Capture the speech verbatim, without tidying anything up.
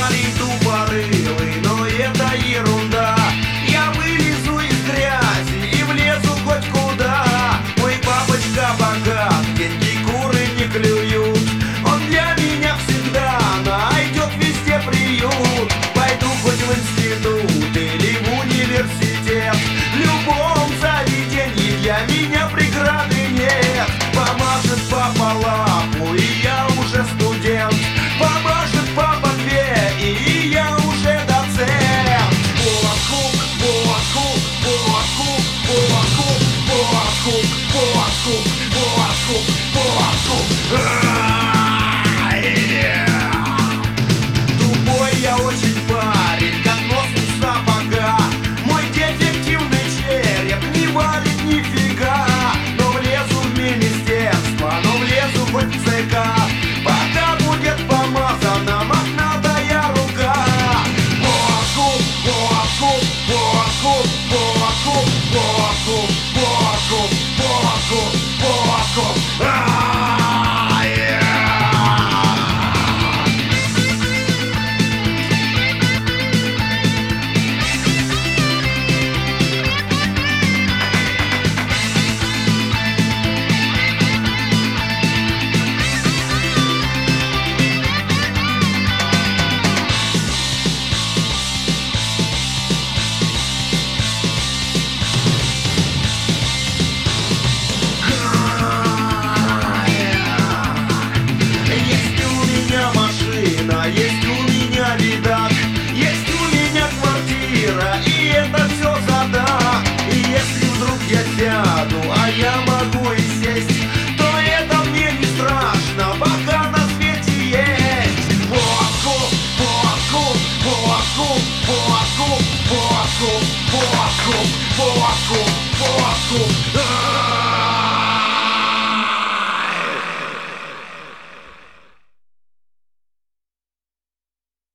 парень тупорылый, но это ерунда. Я вылезу из грязи и влезу хоть куда. Мой папочка богат, деньги куры не клюют. Он для меня всегда найдет везде приют. Пойду хоть в институт или в университет, в любом заведении для меня преграды нет. Помашет папа лапу, и я уже студент. Помашет папа две, и я уже доцент. Булахук, булахук, булахук, булахук, булахук, булахук, булахук, булахук. Тупой я очень парень, как нос у сапога. Мой детективный череп не варит нифига. Но влезу в министерство, но влезу хоть в ЦК, пока будет помазана мохнатая рука. Булахук, булахук, булахук, булахук, булахук, булахук, булахук, булахук. Есть у меня видак, есть у меня квартира, и это все задак. И если вдруг я сяду, а я могу